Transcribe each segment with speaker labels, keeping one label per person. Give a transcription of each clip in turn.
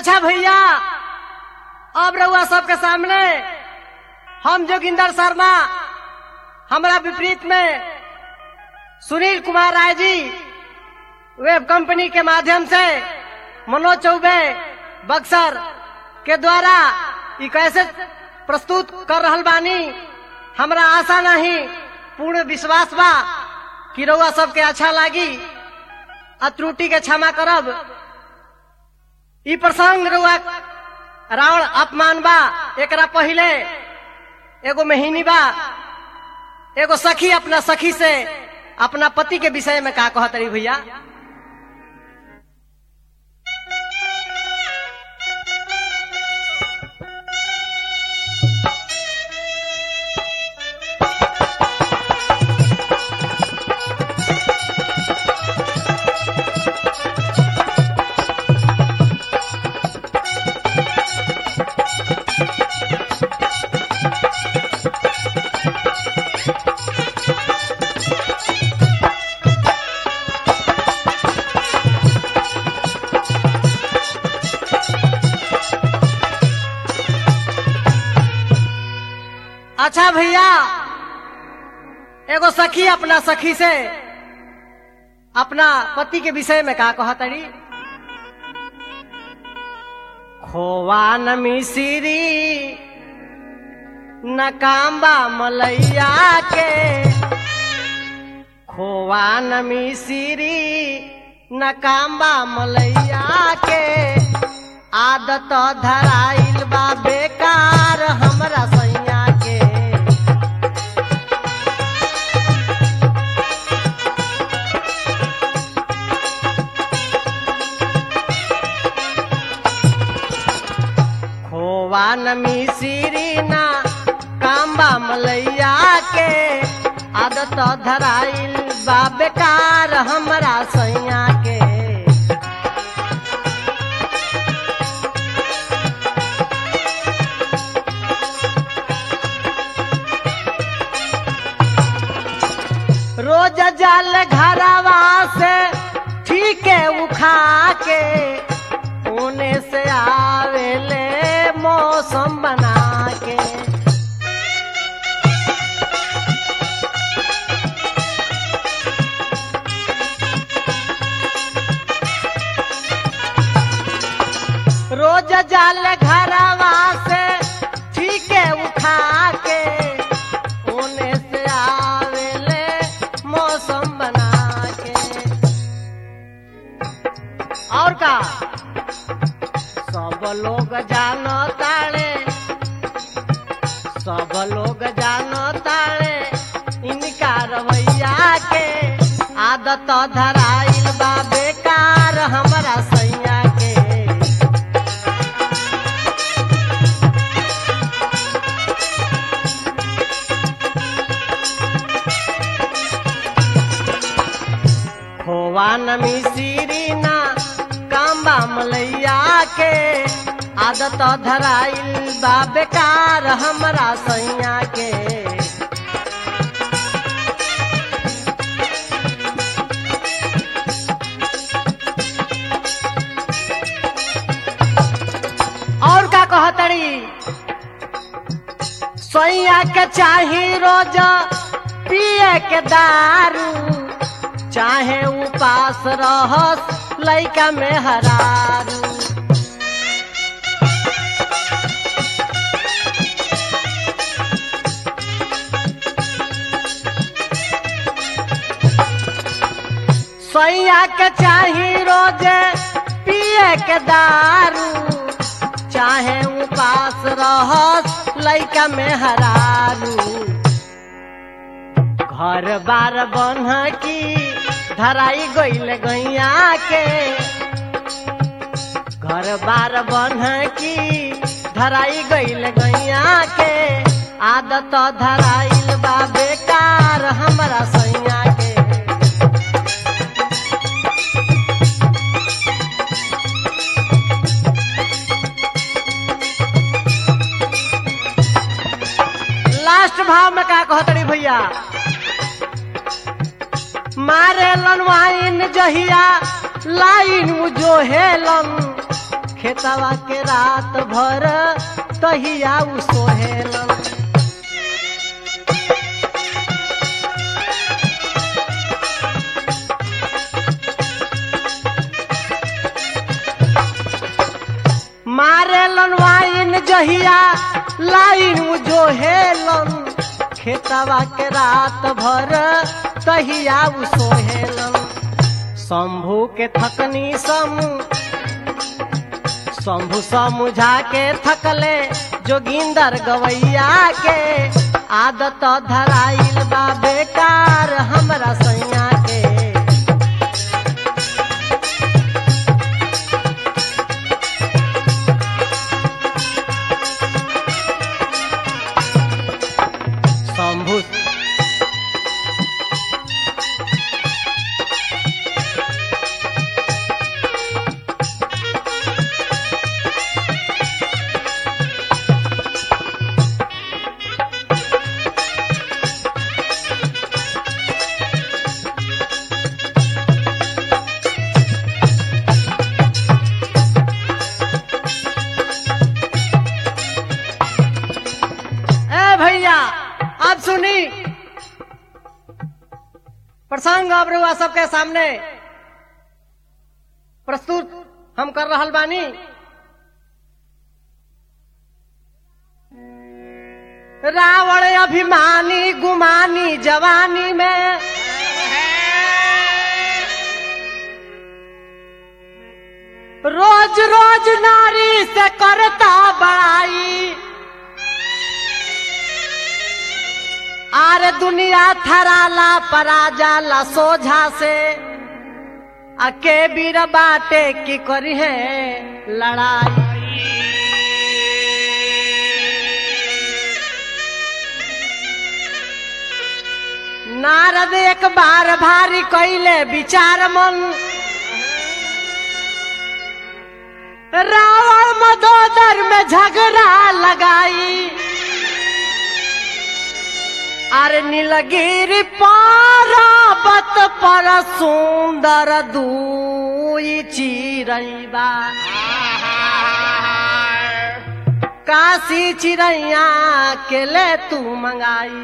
Speaker 1: अच्छा भैया, अब रहुआ सबके सामने हम जोगिंदर शर्मा, हमारा विपरीत में सुनील कुमार राय जी वेब कंपनी के माध्यम से मनोज चौबे बक्सर के द्वारा ये कैसे प्रस्तुत कर रहल बानी। हमरा आशा नहीं, पूर्ण विश्वास बा कि रउआ सबके अच्छा लागी। त्रुटि के क्षमा करब। ई प्रसंग रउआ रावण अपमान बा। एकरा पहिले एगो महीनी बा, एगो सखी अपना सखी से अपना पति के विषय में का कहत रही भैया। अच्छा भैया, एगो सखी अपना सखी से अपना पति के विषय में का कहतड़ी। खोवा न मिसिरी न काम्बा मलैया के, खोवा न मिसिरी न काम्बा मलैया के, आदत धराइल बा बेकार हमरा सैया के। खोवा न मिसिरी ना काम्बा मलैया के, आदत धराइल बा बेकार हमरा सैया के। रोज जल घरवा से ठीक उखा के, उने से आवेले मौसम बना के। रोज जल घरवा से ठीक उठा के, उने से आवेले मौसम बना के। और का सब लोग जानो ताड़े, सब लोग जानो ताड़े इनका रवैया के, आदत धराइल बा बेकार हमरा सैया के। खोवा न मिसिरी ना काम्बा मलैया के, आदत धराइल बा बेकार हमरा सैया के। और का कहतड़ी। सैया के चाही रोज पिए के दारू, चाहे उपास रहस लइका में हरारू। सैया के चाही रोज पिए के दारू, चाहे उपास रहस लइका में हरारू। घर बार बन्ह की धराई गइल गैया के, घर बार बन्ह की धराई गइल गैया के, आदत धराइल बा बेकार हमरा सैया के। लास्ट भाव में का कहतड़ी भैया। मारे लन वाइन जहिया लाइन जो हेलन, खेतवा के रात भर तहिया उ सोहेलन। मारेलन वाइन जहिया लाइन जो हेलन, खेतवा के रात भर तहिया उ सोहेलन। शंभू के थकनी शंभू समझा के थकले जोगिंदर गवैया के, आदत धराइल बा बेकार हमरा सैया के। शंभू अब सुनी प्रसंग अब रउआ सबके सामने प्रस्तुत हम कर रहल बानी। रावण अभिमानी गुमानी जवानी में, रोज रोज नारी से करता बड़ाई। आरे दुनिया थराला परा जाला सोझा से, अके बीर बाटे की करी है लड़ाई। नारद एक बार भारी कैले विचार मन, रावण मदोदर में झगड़ा लगाई। अरे नीलगिरी पर्वत पर सुंदर दुई चिरैया, काशी चिड़ैया के ले तू मंगाई।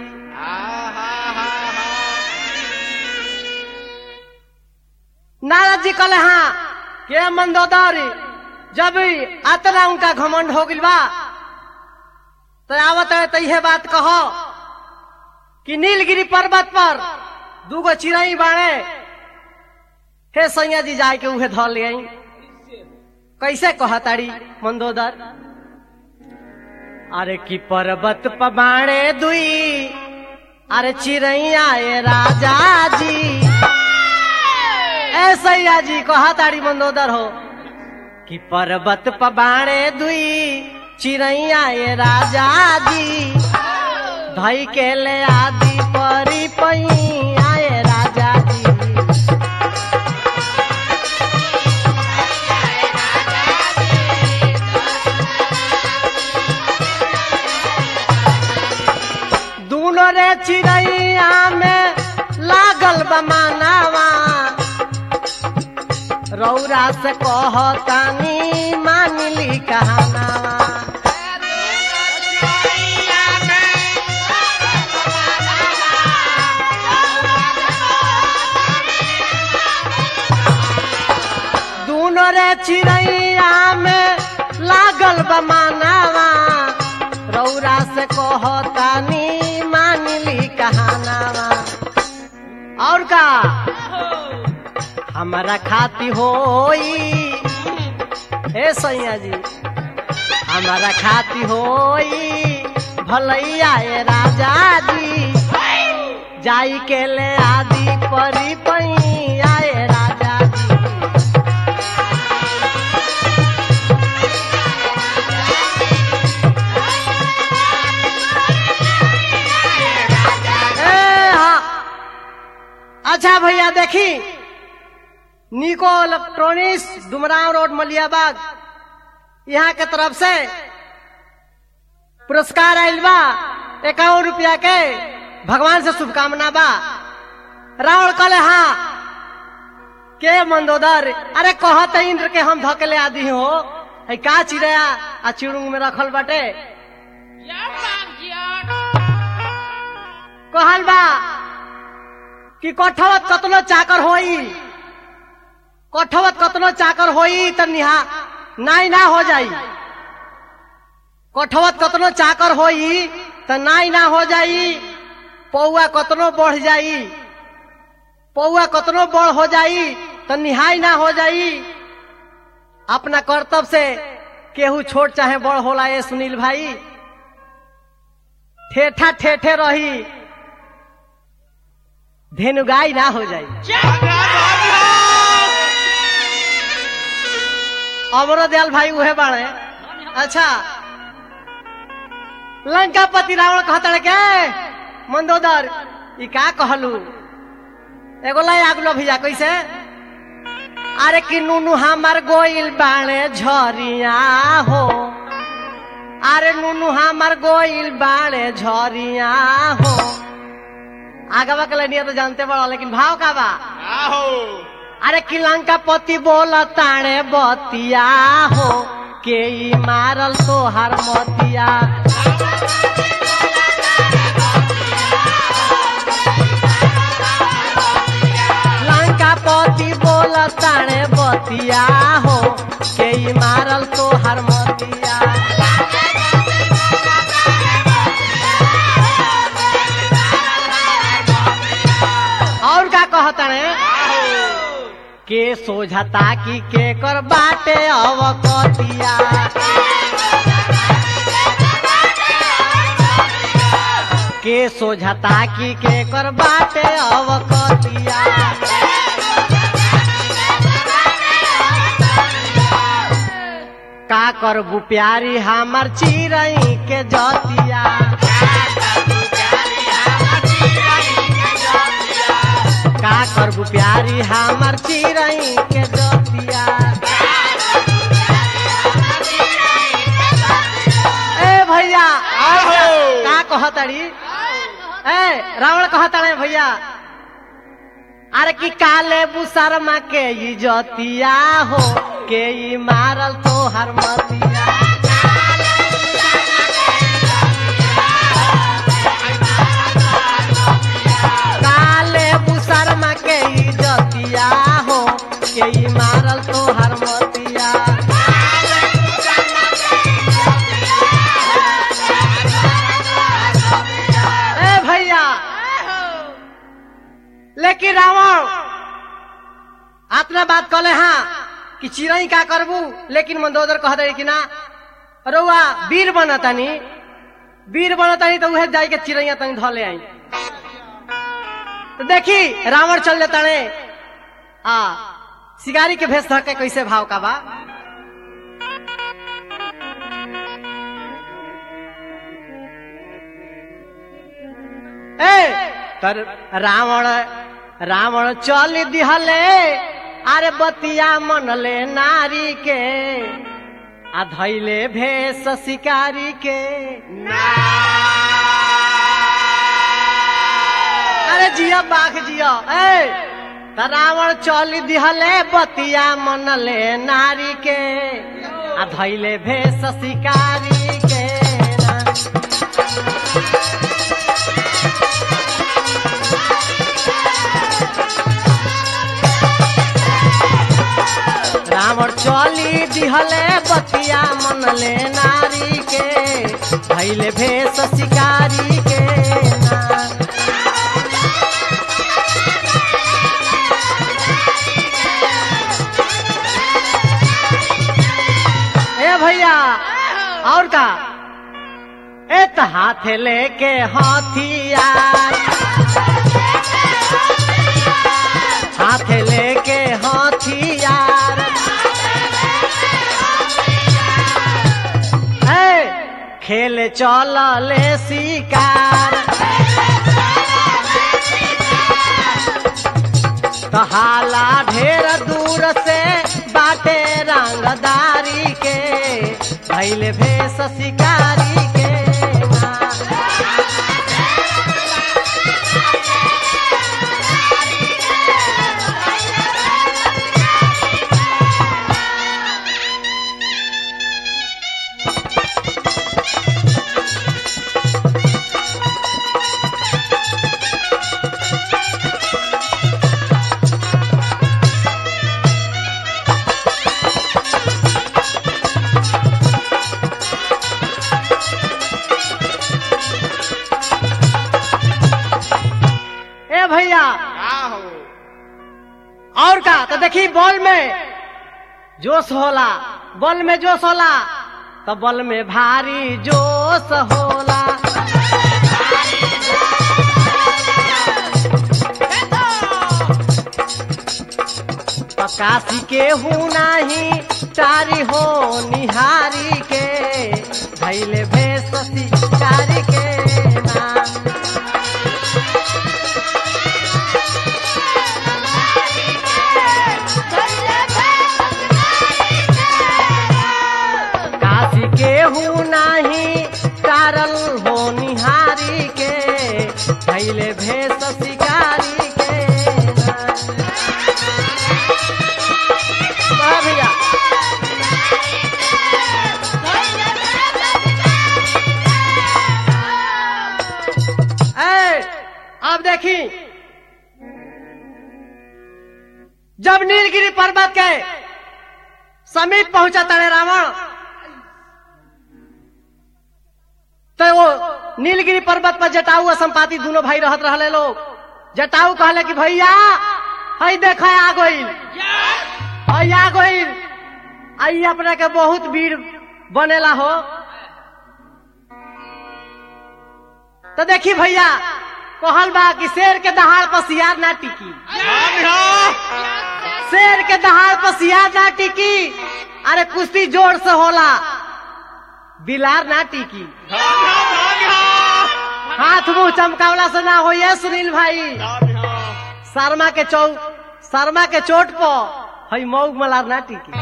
Speaker 1: नारद जी कहले हाँ के मंदोदरी, जब अतना उनका घमंड हो गइल बा तो आवत है तइहे बात कहो कि नीलगिरी पर्वत पर दूगो चिड़ई बाड़े, हे सैया जी जाए के उहे धर ले आई। कैसे कहताड़ी मंदोदर, अरे कि पर्वत पर बाड़े दुई, अरे चिड़ैया ए राजा जी। ए सैया जी कहताड़ी मंदोदर हो कि पर्वत पर बाड़े दुई, चिड़ैया ए राजा जी। धई के ले आदि परी पई आए राजा जी। दूनो रे चिड़ैया में लागल बमानावा, रौरा से कहतानी मानली कहानावा। रे चिड़ैया में लागल बमानावा, रौरा से कहतानी मानली कहानावा। और का हमारा खाती होई, हे सैया जी हमारा खाती होई भलैया ए राजा जी। जाई के ले आदि परी पई आए राजा जी। अच्छा भैया देखी, निको इलेक्ट्रॉनिक्स डुमराव रोड मलियाबाग यहाँ के तरफ से पुरस्कार आयल बा 51 रुपया के। भगवान से शुभकामना बा। रावण कहले हाँ के मंदोदर, अरे कहत इंद्र के हम धकेले आदि हो, है का चिड़ैया आ चिड़ुंग में रखल बाटे कहल बा कि कठवत कतनो चाकर होई कठवत कतनो चाकर होई त निहा नाई ना हो जाई कठवत कतनो चाकर होई त नाई ना हो जाई पौआ कतनो बढ़ जाई पौआ कतनो बड़ हो जाई त निहाई ना हो जाई अपना कर्तव्य से केहू छोट चाहे बड़ होला ये सुनील भाई ठेठा ठेठे रही धेनुगाई ना हो जाई अमरो दयाल भाई उहे बाड़े अच्छा लंकापति रावण कहता के मंदोदर ई का कहलू एगो लाई आगलो भैया कैसे अरे कि नुनु हमार गोइल बाणे झरिया हो अरे नुनु हमार गोइल बाणे झरिया हो आगवा के लनिया तो जानते बड़ा लेकिन भाव का बा अरे कि लंकापति बोल ताणे बतिया हो के ई मारल तोहार मतिया लंकापति बोल ताणे बतिया हो के ई मारल तोहार मतिया और का कहताने के सोझता की के कर बाटे अवकतिया के सोझता की के कर बाटे अवकतिया का करबू प्यारी हमार चिरई के जतिया का करबू प्यारी हमार चिरई के जतिया ए भैया का कहतड़ी ए रावण कहता भैया अरे कि काले बुसरमा के ई जतिया हो के ई मारल तोहार मतिया काले बुसरमा के ई जतिया हो के ई मारल तोहार मतिया ए भैया लेकिन रावण अपना बात कहले हाँ कि चिड़ई का करबू लेकिन मंदोदर कह दे कि ना रउआ वीर बनतानी तो उहे जाई के चिड़ैया तनी धले आई तो देखी रावण चल जाता ने शिकारी के भेष धके कैसे भाव का बा ए तर रावण चल दिहले अरे बतिया मनले नारी के आ धैले भेष शिकारी के अरे जिया बाघ जिया ए त रावण चल दिहले बतिया मनले नारी के आ धैले भेष शिकारी के रावण चली दिहले बतिया मनले नारी के धैले भेष शिकारी के ए भैया और का एक हाथ लेके हथियार हाथ लेके हथियार खेल चलले शिकार तो हाला ढेर दूर से बाटे रंगदारी के धैले भेष शिकारी के देखी बॉल में जोश होला, बॉल में जोश होला तो बॉल में भारी जोश होला। काशी के हूँ नाही तारी हो निहारी के धैले भेष शिकारी के ना। काशी के हूँ नाही तारल हो निहारी के धैले भेष शिकारी के ना। भैया अब देखी जब नीलगिरी पर्वत के समीप पहुंचा तारे रावण तो वो नीलगिरी पर्वत पर जटाऊ और संपाति दोनों भाई रहत रहले लोग। जटाऊ कहले कि भैया हई देखा आ गइल, हई आ गइल, आई अपने के बहुत भीड़ बनेला हो। तो देखी भैया कहल बा कि शेर के दहाड़ पर सियार ना टिकी, शेर के दहाड़ पर सियार ना टिकी। अरे कुश्ती जोर से होला, बिलार ना टिकी। हाथ मुंह चमकावला से ना हो ये सुनील भाई। शर्मा के चोट पर हई मऊ मलार ना टिकी।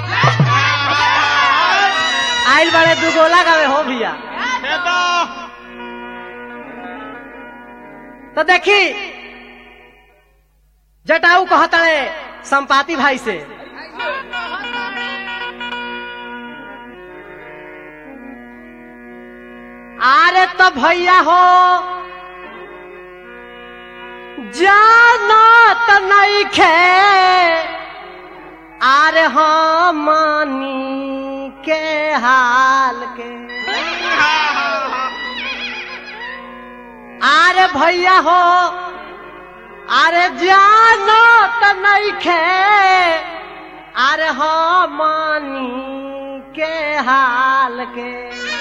Speaker 1: आइल बड़े दुगोला गावे हो भैया। तो देखी जटाऊ कहतड़े संपाति भाई से अरे तो भैया हो जाना तो नहीं खे अरे हमनी के हाल के। अरे भैया हो अरे जानो तो नहीं खे अरे हमनी के हाल के।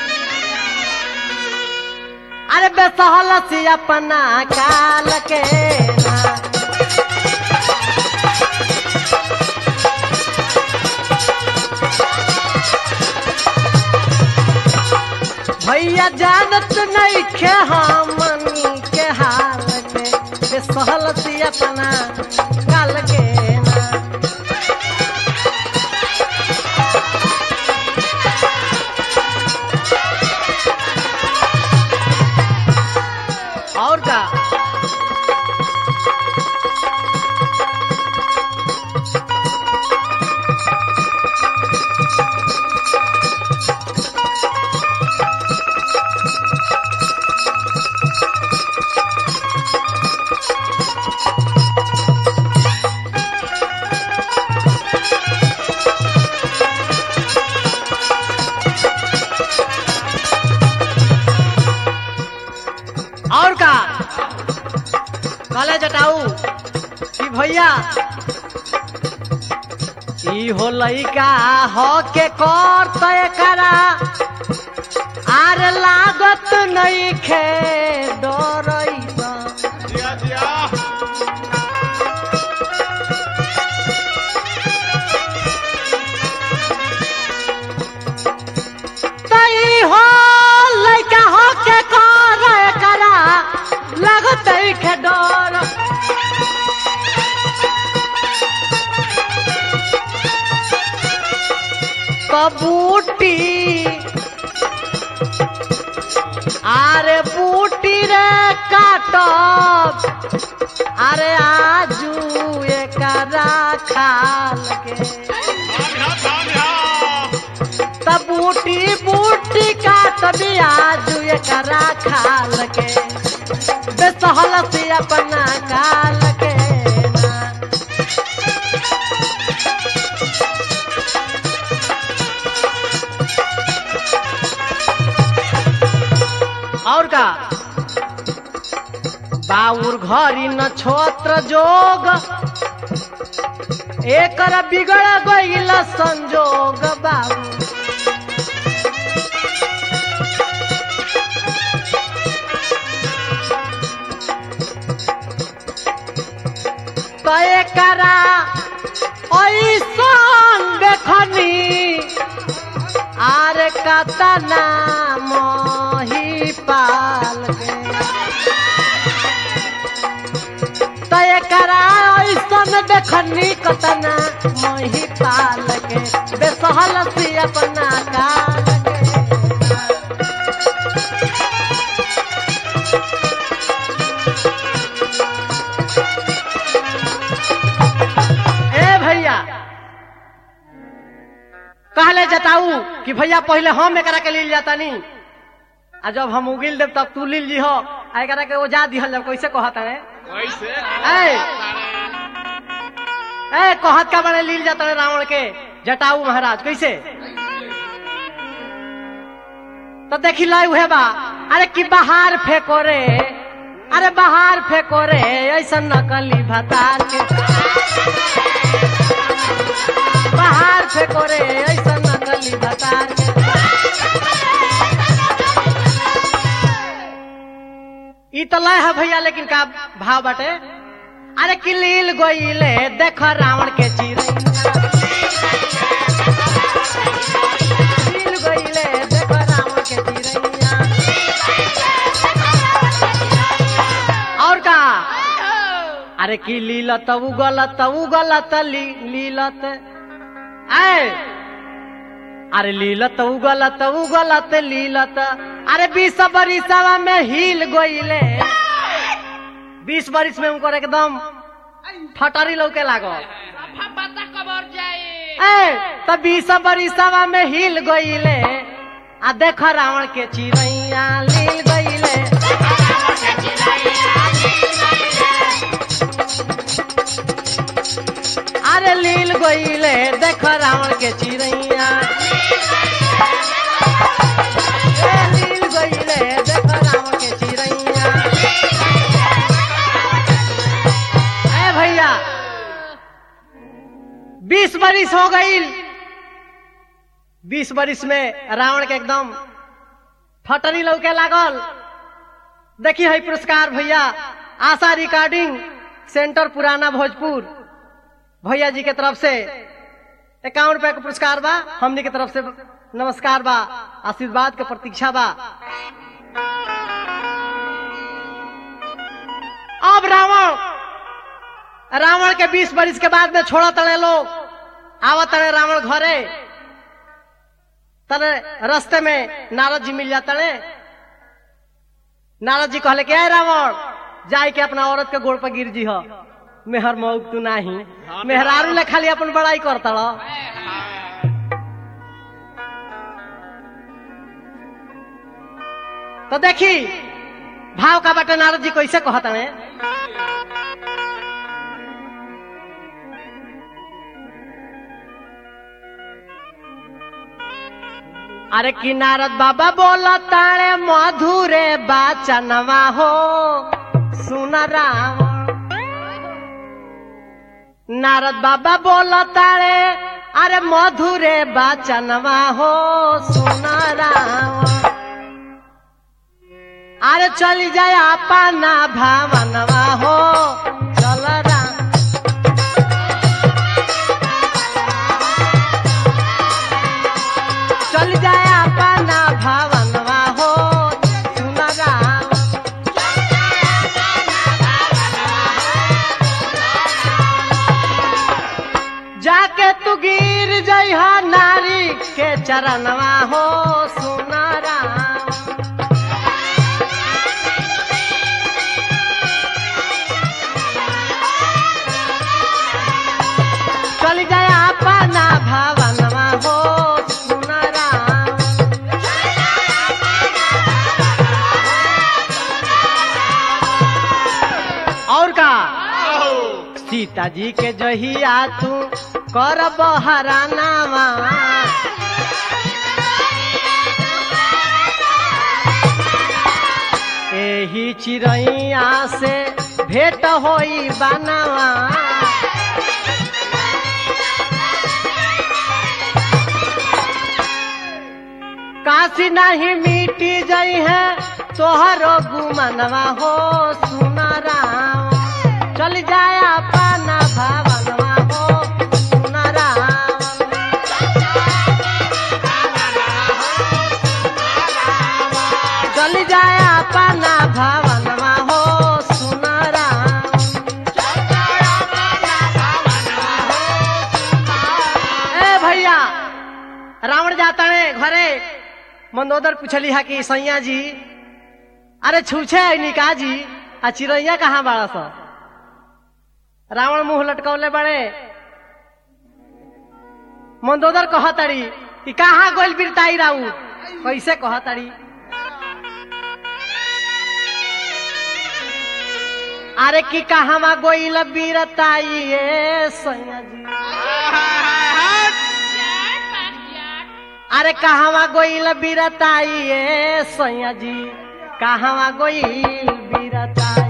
Speaker 1: अरे बेसहल से अपना काल के ना। भैया जानत नहीं खे हमनी के हाल के बेसहल से अपना काल के ना। और का काले जटाऊ कि भैया ई हो लइका हो के कर तय करा आर लागत नहीं खे डरइबा। तई हो लइका हो के कर करा लागत नहीं खे डर। बूटी आरे बूटी रे काटब अरे आजू एकरा खाल के। तब बूटी बूटी काटबी आजू एकरा खाल के बेसहल से अपना काल के ना। और का बाउर घरी नक्षत्र जोग एकर बिगड़ गईल संजोग बाबू तो एकरा ऐसन देखनी आर कतना मोही पाल के तो एकरा ऐसन देखनी कतना मोही पाल के बेसहल सी अपना काल कहले जताऊ कि भैया पहले हम एकरा के लील जाता नहीं आ जब हम उगिल देव तब तू लील जी हो एकरा के ओजा दिहल जब कैसे कहता है
Speaker 2: कैसे
Speaker 1: ए कहत का बड़े लील जाता है रावण के जटाऊ महाराज कैसे तो देखी लाई हुए बा अरे कि बाहर फेंको रे अरे बाहर फेंको रे ऐसा नकली भतार के बाहर फेंको रे ऐसा नकली भतार के ई तो लय है भैया लेकिन का भाव बाटे अरे कि लील गोइले देख रावण के चिरैया लील गोइले देख रावण के चिरैया और का अरे कि लीलत उगलत लीलत अरे लीलत उगलत लीलत अरे 20 बरिसवा में हिल गोइले 20 बरिस में उनको एकदम ठटरी लौके लागो तो 20 बरिसवा में हिल गोइले आ देख रावण के चिरैया लील गोइले अरे लील गोइले देख रावण के चिरैया लील गोइले देख रावण के चिरैया ए भैया 20 बरिस हो गई 20 बरिस में रावण के एकदम फटरी लौके लागल देखी है पुरस्कार भैया आशा रिकॉर्डिंग सेंटर पुराना भोजपुर भैया जी के तरफ से 51 रुपए का पुरस्कार बा हमनी के तरफ से नमस्कार बा आशीर्वाद के प्रतीक्षा बा। अब रावण के 20 बरिस के बाद में छोड़ा तड़े लोग आवत तड़े रावण घरे तड़े रास्ते में नारद जी मिल जाते नारद जी कहले के रावण जाए के अपना औरत के गोड़ पर गिर जी हो मेहर मौक तू नाही मेहरारू ले खाली अपन बड़ाई करता तो देखी भाव का बाटे नारद जी कैसे कहता है अरे कि नारद बाबा बोला तारे मधुरे बाचनवा हो सुन राम नारद बाबा बोला तारे अरे मधुरे बाचनवा हो सुन राम अरे चली जाए अपना भावनवा हो चल राम चल जाए अपना भावनवा हो सुन राम जाके तू गिर जइहा नारी के चरणवा हो सुन राम चल जाए अपना भावनवा हो सुन राम और का सीता जी के जहिया तू कर बहरानावा एही चिड़ैया से भेंट होई बनावा काशी नहीं मिटी जई है तोहरो गुमनवा हो सुना राम चल जाया पाना भावनवा हो सुना राम चल जाया पाना भावनवा हो सुना राम ए भैया रावण जाता है घरे मंदोदर पूछली है कि सैया जी अरे छूछे निका जी आ चिड़ैया कहाँ बाड़ा सा रावण मुंह लटकौले बड़े मंदोदर कहतड़ी कि कहाँ गोल बिरताई राऊ कैसे कहतड़ी अरे कि कहाँ गोइल बिरताई सैया जी अरे कहाँ गोइल बिरताई सैया जी कहाँ गोइल बिरताई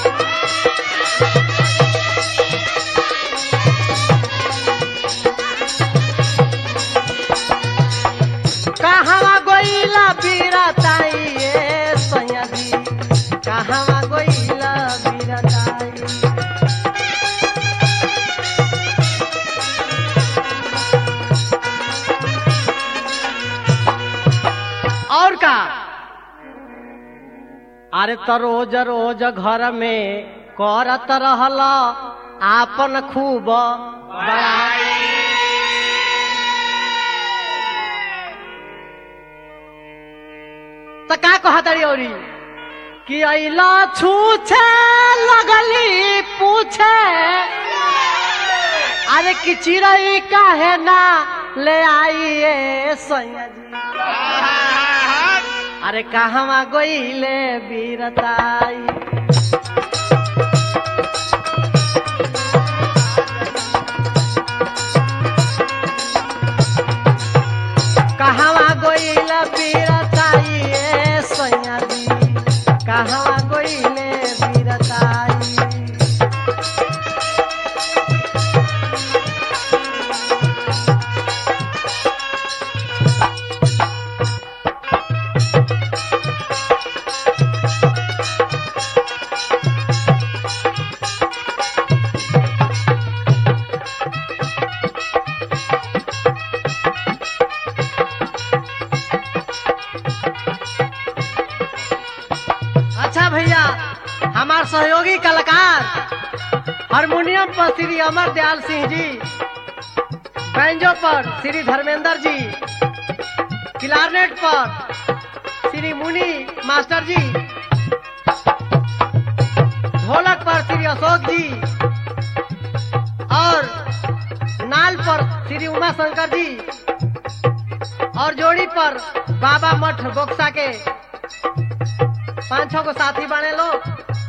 Speaker 1: कहाँ गोइल बिरताई सैया जी कहाँ गोइल बिरताई और का अरे तो रोज रोज घर में करत रहल आपन खूब बड़ाई तो का कहतड़ी औरी कि अइला छूछे लगली पूछे अरे कि चिड़ै काहे ना ले आइए सैया जी अरे कहाँ गोइले बिरताई कहाँ गोइल बिरताई सैया जी कहाँ गोइले बिरताई भैया हमारे सहयोगी कलाकार हारमोनियम पर श्री अमर दयाल सिंह जी, बैंजो पर श्री धर्मेंद्र जी, क्लारनेट पर श्री मुनि मास्टर जी, ढोलक पर श्री अशोक जी और नाल पर श्री उमा शंकर जी और जोड़ी पर बाबा मठ बोक्सा के 5-6 को साथी बने लोग।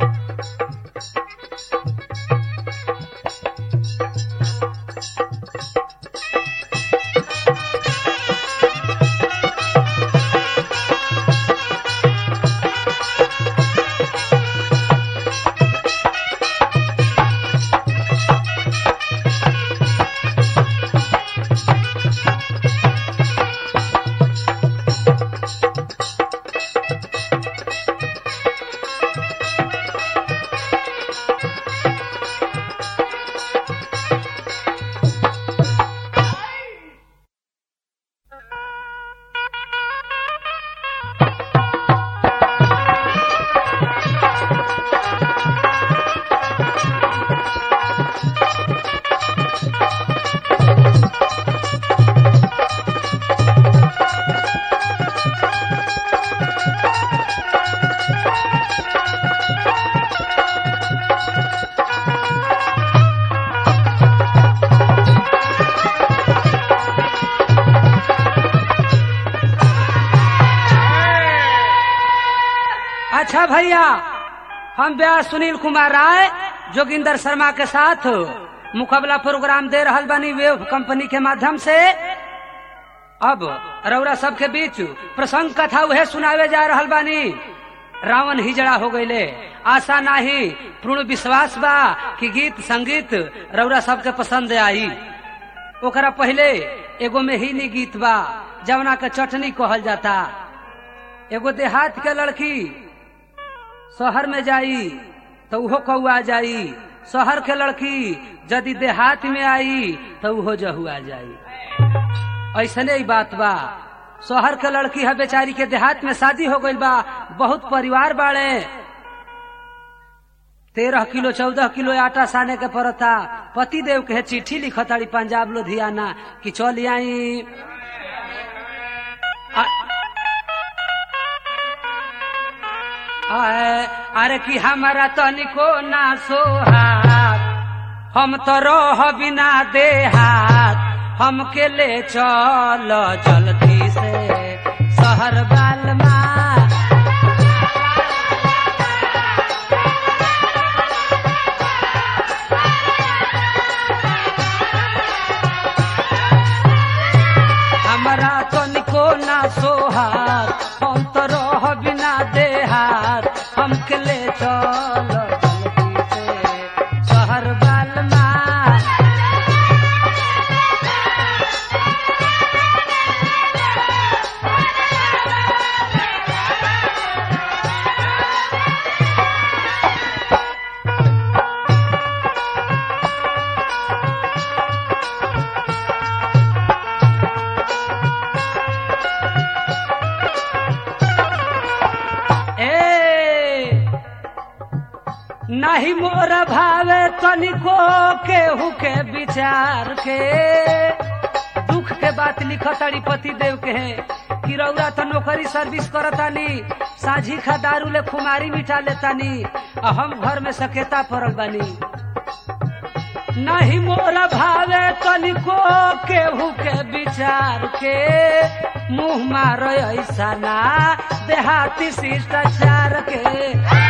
Speaker 2: अच्छा भैया, हम व्यास सुनील कुमार राय जोगिंदर शर्मा के साथ मुकाबला प्रोग्राम दे रहल बानी वेव कंपनी के माध्यम से। अब रौरा सबके बीच प्रसंग कथा उहे सुनावे जा रहल बानी। रावण हिजड़ा हो गईले, आशा नाही पूर्ण विश्वास बा कि गीत संगीत रौरा सबके पसंद आई। ओकरा पहले एगो में ही नी गीत बा जवना के चटनी कहल जाता। एगो देहात के लड़की शहर में जाई तो उहो कौआ जाई, शहर के लड़की यदि देहात में आई तो उहो जहुआ जाई। ऐसने ही बात बा। शहर के लड़की है बेचारी के देहात में शादी हो गई बा, बहुत परिवार बाड़े, 13 किलो 14 किलो आटा साने के पड़ता। पति देव के चिट्ठी लिखताड़ी पंजाब लुधियाना कि चल आई। अरे कि हमारा तनिको ना सोहात, हम तो रह बिना देहात, हमके ले चल जल्दी से शहर बालमा। हमारा तनिको ना सोहात, हम तो रह बिना देहात, हमके ले चल जल्दी से शहर बालमा। नहीं मोर भावे तनिको केहू के विचार के, दुख के बात लिखताड़ी पति देव के है कि रउरा तो नौकरी सर्विस करतानी, साझी खा दारू ले खुमारी मिटा लेतानी, हम घर में सकेता पड़ल बानी। नहीं मोर भावे तनिको केहू के विचार के, मुँह मारो ऐसा ना देहाती शिष्टाचार के।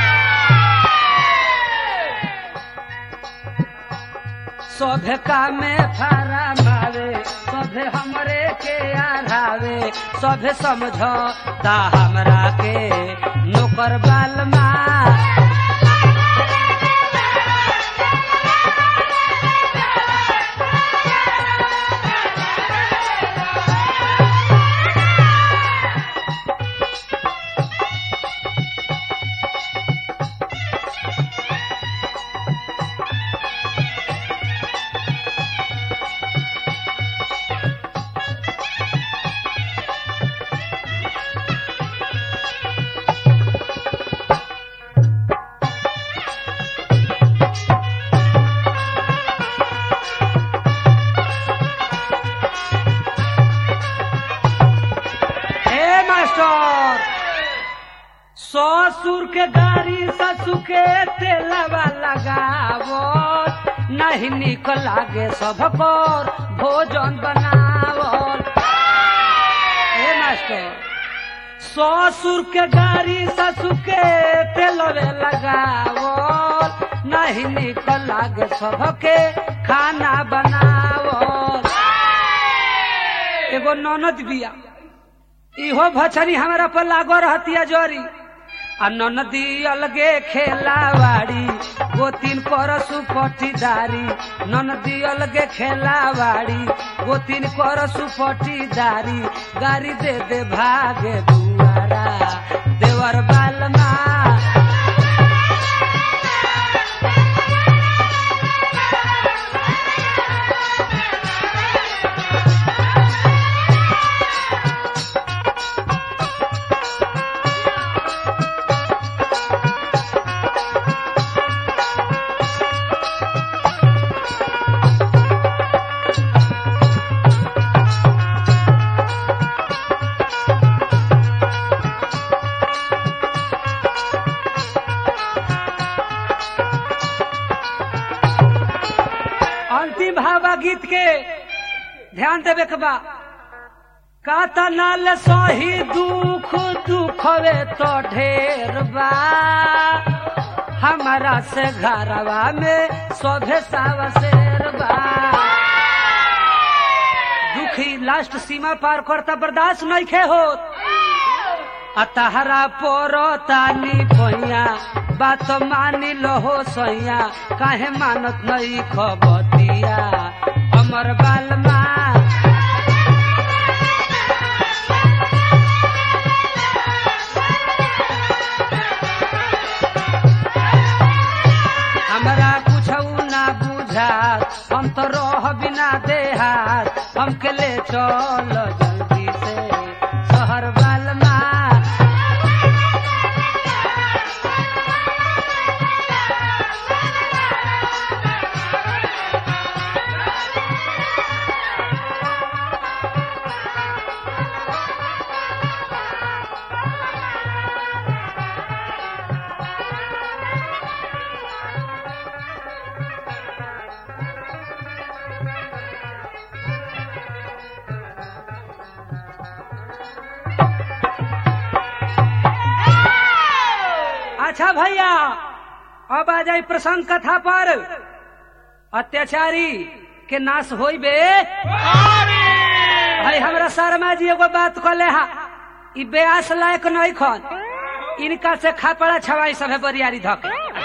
Speaker 2: सभे कामे फारा मारे, सभे हमरे के आधावे, सभे समझौता हमरा के नौकर बालमा। ससुर के गाड़ी ससुर के तेलवा लगावो, नहीं निक लागे सबकर भोजन बनावो। मास्टर ससुर के गाड़ी ससुर के तेलवे लगावो, नहीं निक लागे सबके खाना बनावो। एगो ननद बिया, इहो भछरी हमारा पर लागो रहतिया जोरी, आ ननदी अलगे खेलावाड़ी, गोतीन करसु पटीदारी। ननदी अलगे खेलावाड़ी, गोतीन करसु पटीदारी, गाड़ी दे दे भागे दुआरा देवर बालमा। गीत के ध्यान देवे के बा। काता नाल सही दुख दुखवे तो ढेर बा, हमारा से घरवा में सोभे सावा शेर बा। दुखी लास्ट सीमा पार करता बर्दाश्त नहीं खे होत, अतहरा पोरो तानी पैया बात मानी लहो सैया, काहे मानत नहीं खबतिया हमर बालमा। हमके ले चल जल्दी से शहर बालमा। अच्छा भैया, अब आ जाए प्रसंग कथा पर। अत्याचारी के नाश होई बे। भाई हमरा शर्मा जी एगो बात कहले हा, ई बेआस लायक नहीं खन, इनका से खापड़ा छवाई सब बरियारी धके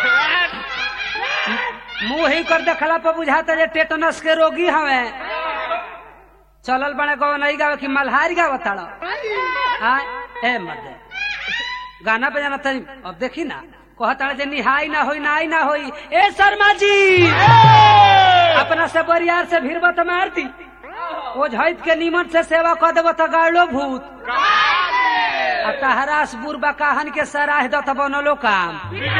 Speaker 2: मुंह ही कर देखला पर बुझाता जे टेटनस के रोगी हवे। चलल बने गो नहीं गावे कि मल्हारी गावताड़ा। हां ए मर्दे गाना बजाना तरी अब देखी ना, कहता जे निहाई ना होई नाई ना होई। ए शर्मा जी अपना से बरियार से भिड़ब तो मारती, ओ झैत के नीमन से सेवा कर देव तो गाड़लो भूत, आ तहरास बुरबा काहन के सराह दो तो बनलो काम।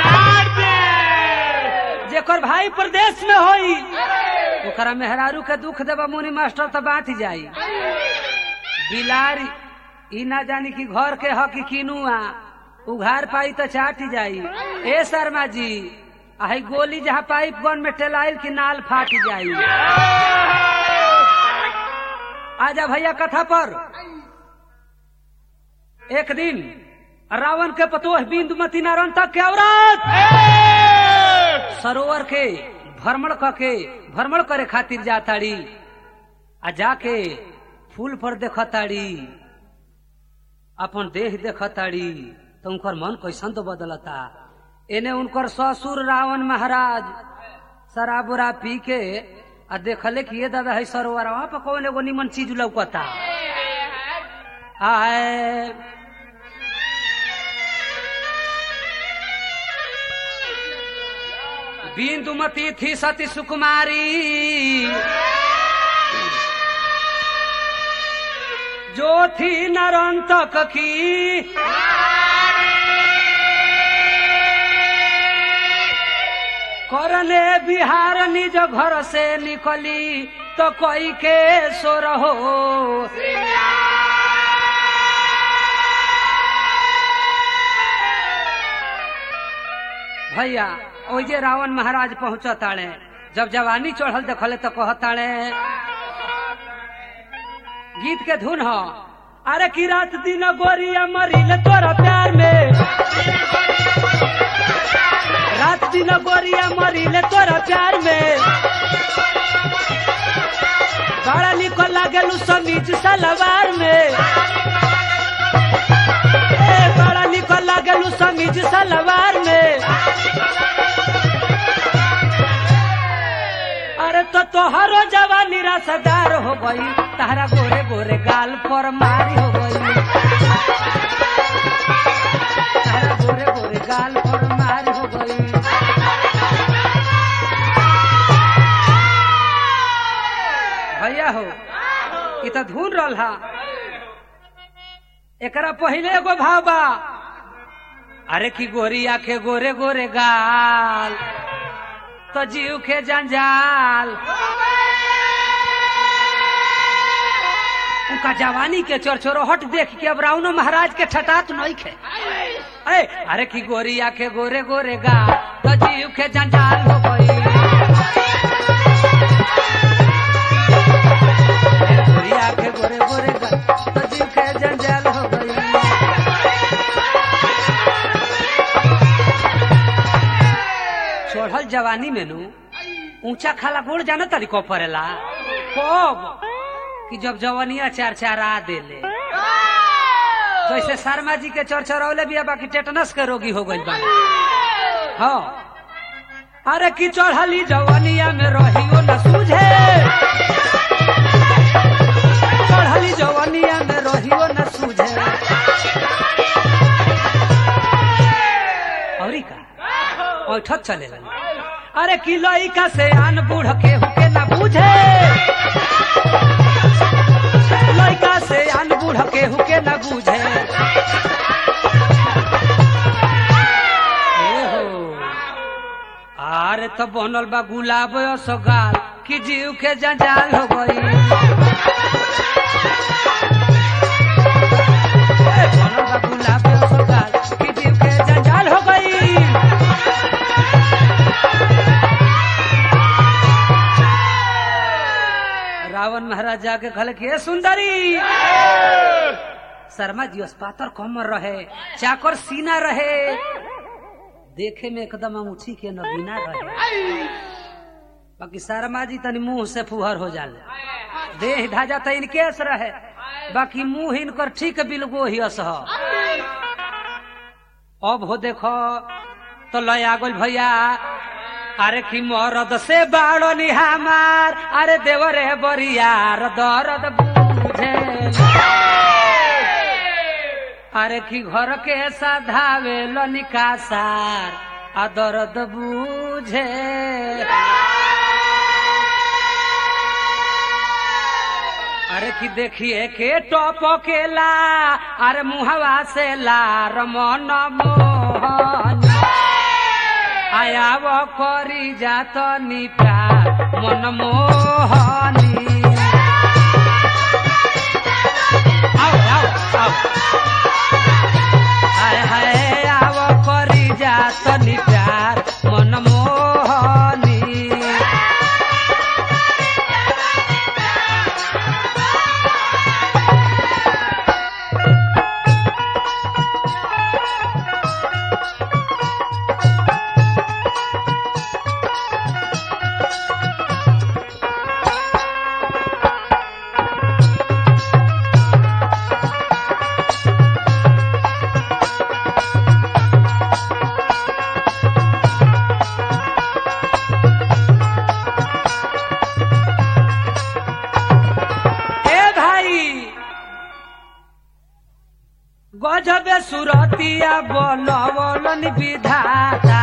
Speaker 2: जेकर भाई प्रदेश में होई ओकरा मेहरारू के दुख देव मुनि मास्टर तो बांट जाई। बिलारी ई ना जानी कि घर के ह कि किनुआ, उघार पाई तो चाट जाई। ए शर्मा जी आई गोली जहाँ पाइप गन में टेलाइल की नाल फाट जाई। आजा भैया कथा पर। एक दिन रावण के पतोह बिंदुमती नारायण तक के औरत सरोवर के भ्रमण करे खातिर जाताड़ी, आ जाके फूल पर देखताड़ी, अपन देह देखताड़ी, तो उनकर मन कैसन तो बदलता। एने उनकर ससुर रावण महाराज शराब उरा पी के आ देखले कि ये दादा है सरोवर वहां पर कौन एगो निमन चीज लौकता। आए बिंदुमती थी सती सुकुमारी, जो थी नरंतक की, करने बिहार निज घर से निकली तो कोई के सो रहो। भैया ओ जे रावण महाराज पहुंचताड़े, जब जवानी चढ़ल देखले तो कहताड़े, गीत के धुन हो, अरे की रात दिन गोरिया मरीले तोरा प्यार में, रात दिन गोरिया मरीले तोरा प्यार में, बड़ा निको लागेलू समीज सलवार में, बड़ा निको लागेलू समीज सलवार में। अरे तो तोहरो जवानी रसदार हो गई, तारा गोरे गोरे गाल पर मारी हो गई, तारा गोरे गोरे गाल पर मारी हो गई। भैया हो ई तो धुन रहा, एकरा पहले एगो भाव बा, अरे की गोरी आखे गोरे गोरे गाल तो जीव के जंजाल। उनका जवानी के चोरचोरोहट देख के अब रावण महाराज के ठटात नहीं खे। अरे की गोरी आखे गोरे गोरे गाल तो जीव के जंजाल हो गई, गोरी आखे गोरे गोरे गाल तो जीव के जंजाल हो गई। चढ़ल जवानी में नू ऊंचा खाला गोड़ जाना तरीको पड़ेला कब कि जब जवानिया चार चार आ देले, जैसे शर्मा जी के चरचरौले भी बाकी टेटनस के रोगी हो गई बा। हाँ अरे की चढ़ली जवानिया में रहियो न सूझे, चढ़ली जवानिया में रहियो न सूझे। और का ओठत चले लगे, अरे किलोई का से आन बूढ़ के हुके ना बूझे, बूढ़ केहू के न बूझे आरे तो बनल बा गुलाब सगाल कि जीव के जंजाल हो गई बनल बा गुलाब सगाल कि जीव के जंजाल हो गई रावण महाराज जाके कहले कि सुंदरी शर्मा जी पातर कमर रहे चाकर सीना रहे देखे में एकदम अंगूठी के नगीना रहे बाकी शर्मा जी तनी मुंह से फुहर हो जाले देह ढाजा तो इनकेस रहे बाकी मुंह इनकर ठीक बिलगो ही असह अब हो देखो तो लय आगल भैया अरे कि मरद से बाड़ो नि हमार अरे देवरे बरियार दर्द बूझे अरे कि घर के साधावे लनिका सार आ दर्द बूझे अरे कि देखिए के टॉप केला अरे मुहवा से लार मन मोहन आया वो करी जात निपा मन मोहनी आओ आओ आओ हाय हाय आव करी जात निप्यार मन मोहनी गजबे सुरतिया बोलवन विधाता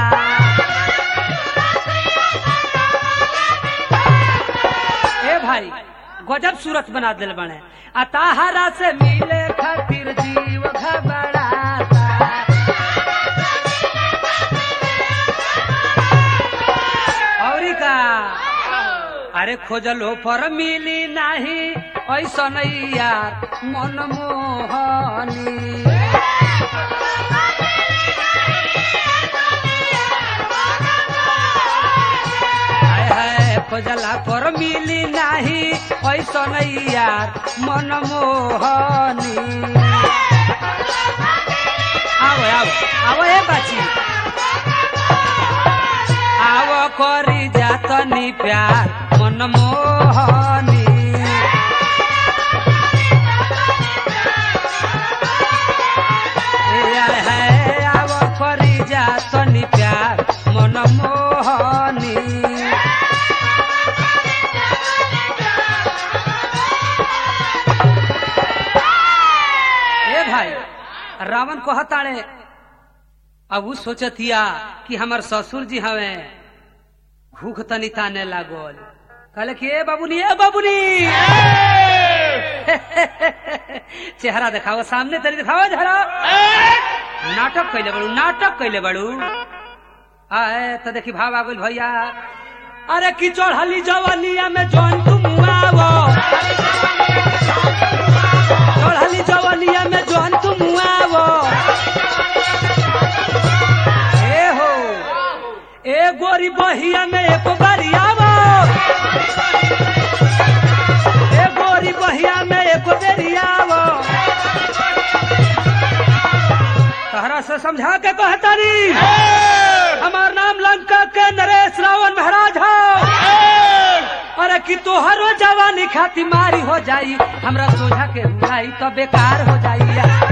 Speaker 2: ए भाई गजब सूरत बना दिल बने अताहरा से मिले खातिर जीव घबराता और का अरे खोजलो पर मिली नहीं ऐसा नहीं यार मन मोहनी हाय हाय खोजला पर मिली नहीं ऐसा नहीं यार मन मोहनी आओ आओ आओ ए बाची आओ करी जात नी प्यार मन मोहनी प्यार मन मोहनी ए भाई रावण कहताड़े अब वो सोचतिया कि हमार ससुर जी हवे भूख तनी ताने लागल कहले कि ए बाबूनी चेहरा दिखाओ सामने तरी दिखाओ जरा नाटक कैले बड़ू आए तो देखी भाव आगुल भैया अरे कि चढ़ली जवनिया में जौन तुम आवो चढ़ली जवनिया में जौन तुम आवो ए हो ए गोरी बहिया में एक बारी आवो ए गोरी बहिया में एक बेरी आवो तहरा से समझा के कहतारी हमार नाम लंका के नरेश रावण महाराज हो अरे कि तोहरो जवानी खाती मारी हो जाई हमरा सोझा के हुआई तो बेकार हो जाई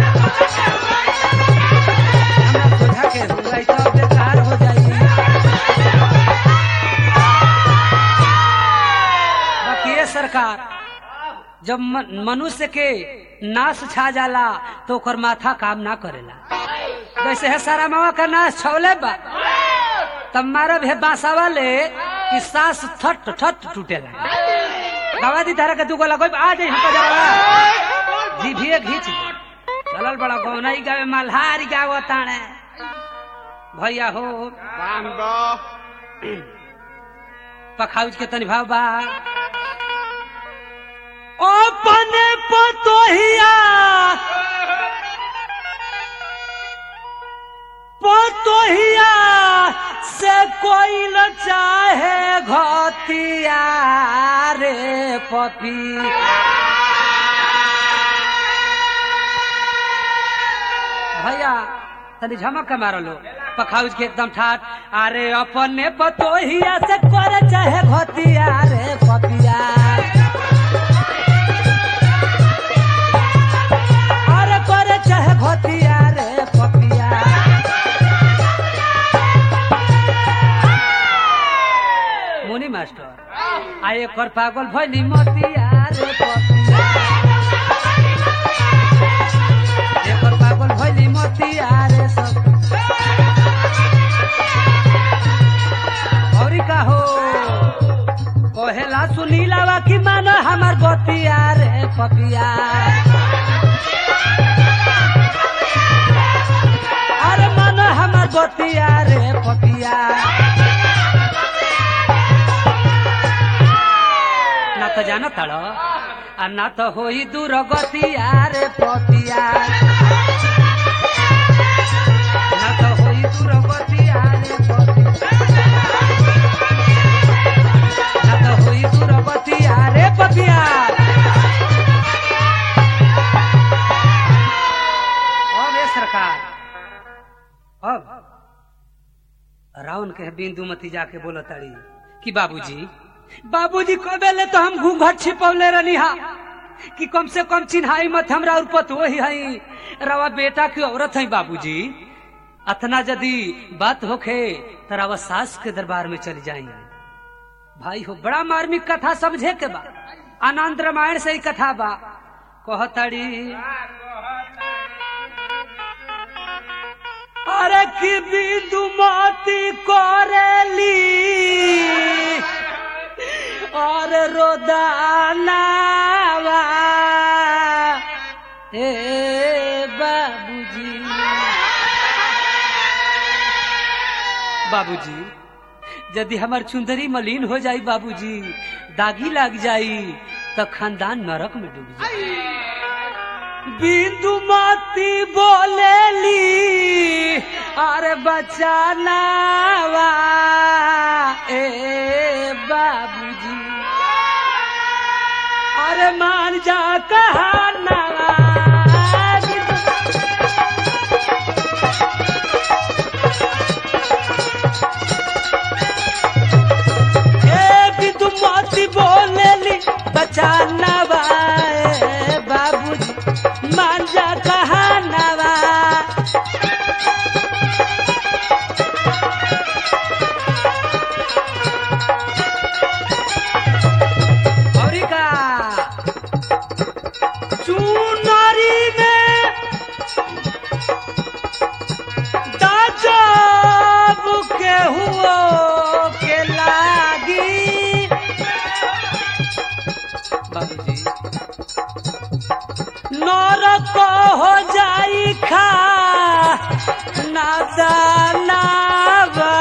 Speaker 2: हमरा सोझा के हुआई तो बेकार हो जाई बाकी ये सरकार जब मनुष्य के नाश छा जाला तो ओकर माथा काम ना करेला जैसे है सारा मावा का नाश छौले बा तब मारा भी बांसा वाले कि सांस थट थट टूटेला गवा दी तारा के दुगो लगो आ जाई हमका जरा जीभिए घींच दे चलल बड़ा गौनई गावे मल्हारी गावो ताणे भैया हो पखाउज के तनी भाव बा अपने पतोहिया से कोई न चाहे घतिया रे पपी भैया तनी झमक के मारो लो पखाउज के एकदम ठाट अरे अपने पतोहिया से कर चाहे घतिया रे पपिया अरे कर चाहे घतिया रे पपिया मुनि मास्टर आए कर पागल भइली मतिया रे पपिया एकर पागल भइली मतिया रे सब औरी का हो कहेला सुनीलावा की मानो हमार बतिया रे पपिया अरे मानो हमार बतिया रे पपिया ना तो जाना ताड़ो आ ना तो होई दूर गतिया रे पपिया ना तो होई दूर गतिया रे पपिया ना तो होई दूर गतिया रे पपिया अब ये सरकार अब रावण के बिंदुमती जाके बोलो ताड़ी कि बाबूजी कबेले तो हम घूंघट छिपौले रहनी हा कि कम से कम चिन्हाई मत हमरा और पतो ही हई रवा बेटा की औरत है बाबूजी अतना यदि बात होखे तो रवा सास के दरबार में चली जाई भाई हो बड़ा मार्मिक कथा समझे के बा आनंद रामायण से ही कथा बा कहताड़ी अरे की बिंदुमती करेली और रोदानावा ए बाबूजी यदि हमार चुंदरी मलिन हो जाई बाबूजी दागी लग जाई तो खानदान नरक में डूब जाई बिंदुमती बोलेली अरे बचानावा ए बाबूजी अरे मान जा कहनावा ए बिंदुमती बोलेली बचानावा ए बाबूजी मान जा कहनावा चुनारी में दाजब के हुओ के लागी बाबूजी नरक हो जाई खा नादानावा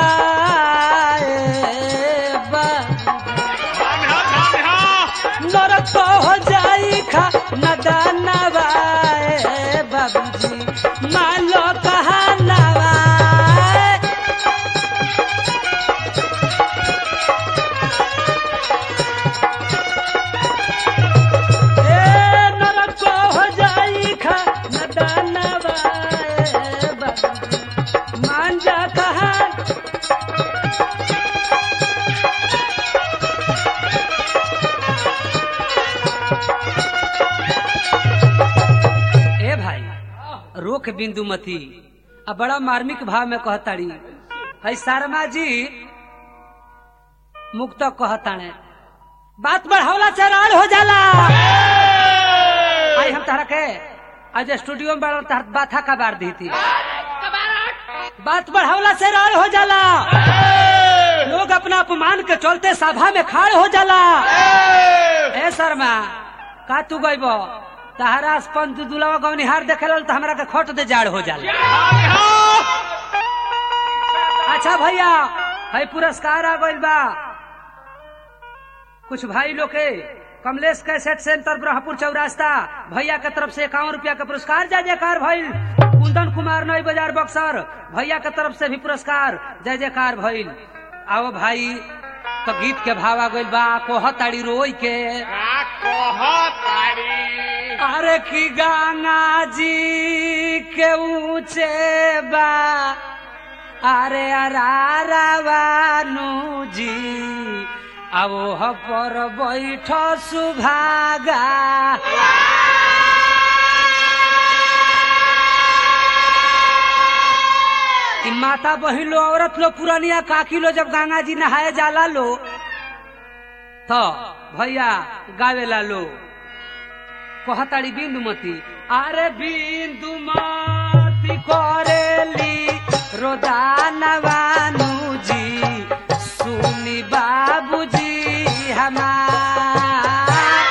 Speaker 2: नरक हो जाई खा नदानवा बाबूजी मान लो कहनावा ए नरक हो जाई खा नदानवा बाबूजी मान जा कहा रोक बिंदुमती अब बड़ा मार्मिक भाव में कहताड़ी है शर्मा जी मुक्त कहताने बात बढ़ावला से राड़ हो जाला आई हम तारा के आज स्टूडियो में बड़ा बाथा का बार दी थी बात बढ़ावला से राड़ हो जाला लोग अपना अपमान के चलते सभा में खाड़ हो जाला ए शर्मा का तू गईबो त तहरास पंत दुलावा गौनिहार देखेल तो हमरा के खट दे जाड़ हो जाला। अच्छा भैया है पुरस्कार आ गइल बा कुछ भाई लोग के कमलेश कैसेट सेंटर ब्रह्मपुर चौरास्ता भैया के तरफ से 51 रुपया का पुरस्कार जय जयकार भइल। कुंदन कुमार नई बाजार बक्सर भैया के तरफ से भी पुरस्कार जय जयकार भइल। आओ भाई तो गीत के भाव आ गइल बा कोहताड़ी रोई के अरे की गंगा जी के ऊंचे बा अरे अरारावानु जी आओ पर बैठ सुभागा माता बहन लो औरत लो पुरानिया काकी लो जब गंगा जी नहाए जाला लो तो भैया गावेला लो कहताड़ी बिंदुमती अरे बिंदुमती करेली रोदानवानु जी सुनी बाबूजी हमार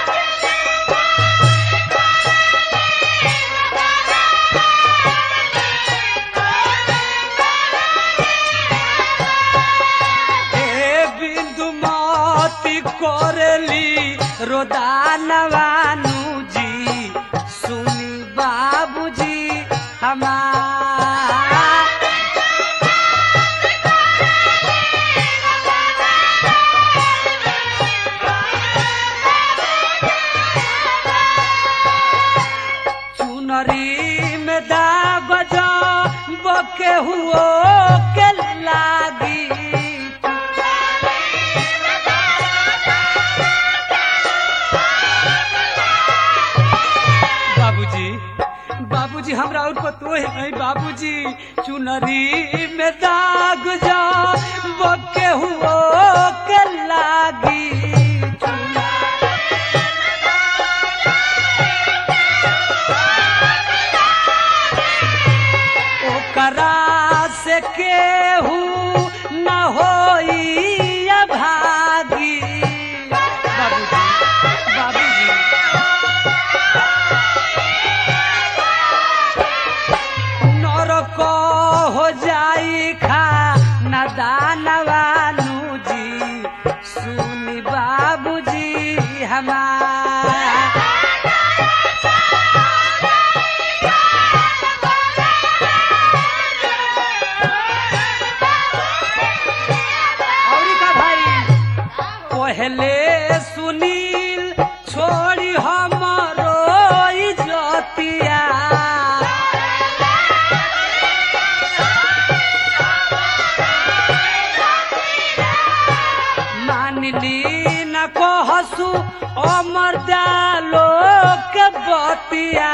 Speaker 2: बिंदुमती करेली रोदानवानु जी सुनी बाबूजी हमार चुनरी में दाग जो बके हुओ के लागी बाबूजी हमरा उनको तो है बाबूजी चुनरी में दाग जा बके हुओ के लागी ओकरा से केहू न होई भागी बाबूजी बाबूजी हो जाई खा न दानवानु जी सुनी बाबूजी हमार और का भाई पहले सुनील छोड़ी हमरो इज्जतिया न कहसु अमर जालो के बतिया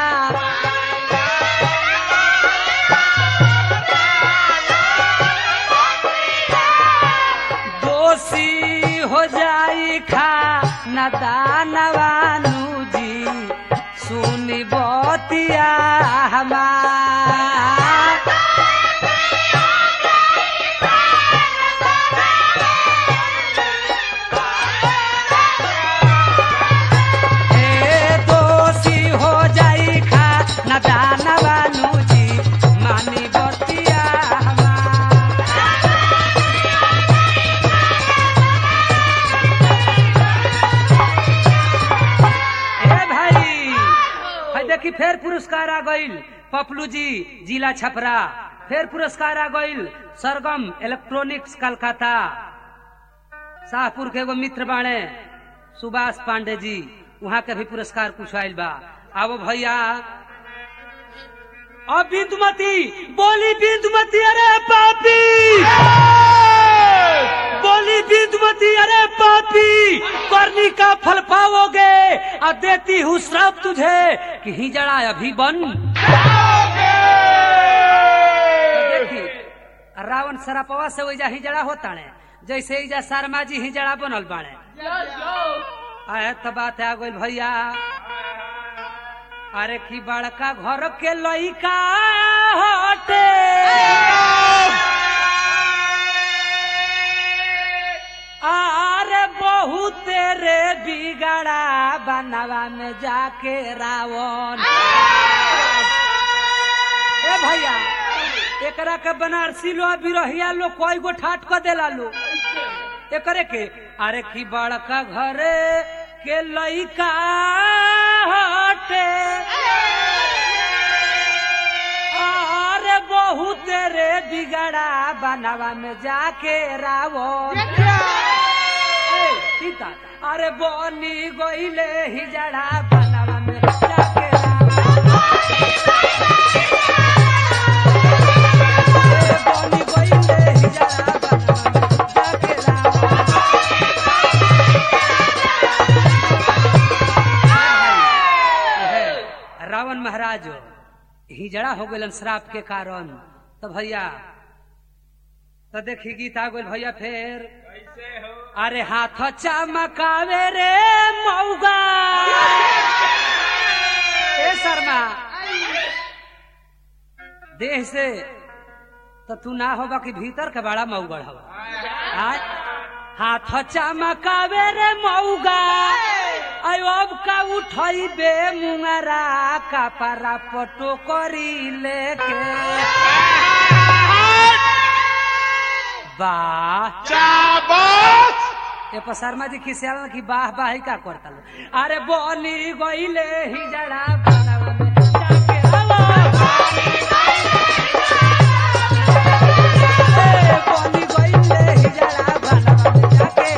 Speaker 2: दोषी हो जाई खा न दानवानु जी सुनी बतिया हमार दानवानु जी मानी बतिया भाई देखी फिर पुरस्कार आ गईल पपलू जी जिला छपरा फिर पुरस्कार आ गईल सरगम इलेक्ट्रॉनिक्स कलकत्ता शाहपुर के एगो मित्र बाणे सुभाष पांडे जी वहाँ के भी पुरस्कार कुछ आयल बा। अब भैया अब बिंदुमती बोली बिंदुमती अरे पापी बोली बिंदुमती अरे पापी करनी का फल पाओगे और देती हूँ श्राप तुझे कि हिजड़ा अभी बन देखी रावण सरापवा से वैजा हिजड़ा होता है जैसे इजा शर्मा जी हिजड़ा बनल बाणे आए तो बात आ गई भैया अरे की बड़का घर के लइका हटे अरे बहुत रे बिगा बिगड़ा बनवा में जाके रावण। ए भैया एकरा के बनारसी लो बिरहिया लो कोई गो ठाट कर देला लो एकरे के अरे की बड़का घरे के लइका हटे अरे बहुत रे बिगड़ा बनवा में जाके रावण। सीता अरे बनी गईले हिजड़ा बनवा में जाके बनी गईले हिजड़ा बनवा में जाके रावण महाराज हिजड़ा हो गए श्राप के कारण। तो भैया तो देखी गीत आ गई भैया फिर अरे हाथ चमकावे रे मऊगा ए शर्मा देह से तो तू ना होगा कि भीतर के बड़ा मऊगढ़ होगा। हाथ चमकावे रे मऊगा अब का उठई बे मुंगरा कपड़ा पटो करी लेके वाह ये शर्मा जी खिसियाल की बाह बाही का करता लो। अरे बोली गईले हिजड़ा बनवा में जाके बोली गईले हिजड़ा बनवा में जाके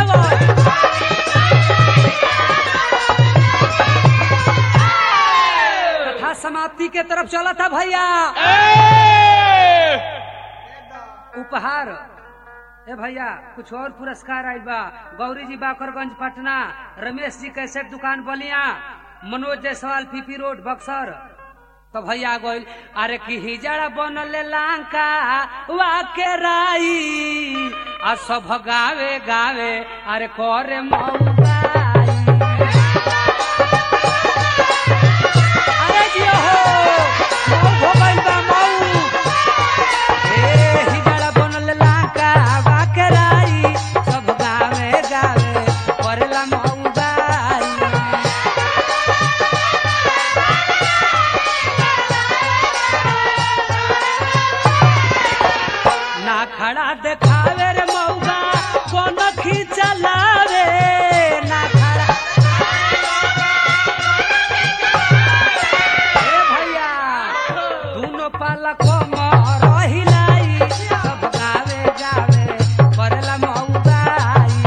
Speaker 2: कथा समाप्ति के तरफ चला था भैया। उपहार ए भैया कुछ और पुरस्कार आयल बा। गौरी जी बाकरगंज पटना, रमेश जी कैसेट दुकान बलिया, मनोज जायसवाल पीपी रोड बक्सर। तो भैया गोइल अरे की हिजड़ा बनले लांका वाके राई आ सब गावे गावे अरे करे मऊगाई। अरे जियो हो मऊ हो गइल बा मऊ ए हिजड़ा बनले लांका वाके राई सब गावे गावे करेला मऊगाई। ना खड़ा देखावे रे मऊगा कोन खींचलावे ना खड़ा ए भैया दोनों पालक रहिलाई सब गावे गावे करेला मऊगाई।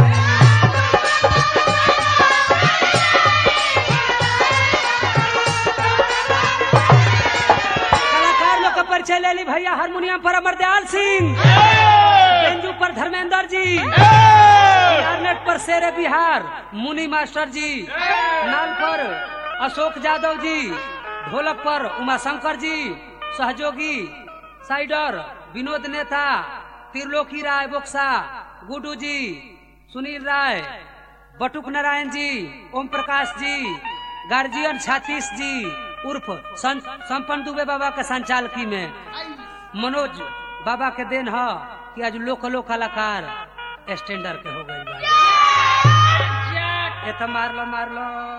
Speaker 2: कलाकार लोग का परिचय ले ली भैया। हारमोनियम पर अमरदयाल सिंह, बेंजू पर धर्मेंद्र जी, क्लारनेट पर शेरे बिहार मुनि मास्टर जी, नाल पर अशोक यादव जी, ढोलक पर उमाशंकर जी, सहयोगी साइडर विनोद नेता, त्रिलोकी राय बोक्सा, गुडू जी, सुनील राय, बटुक नारायण जी, ओम प्रकाश जी, गार्जियन छातीश जी उर्फ संपन्न दुबे बाबा के संचालकी में मनोज बाबा के देन है कि आज लोकलो कलाकार स्टैंडर्ड के हो गए। मार लो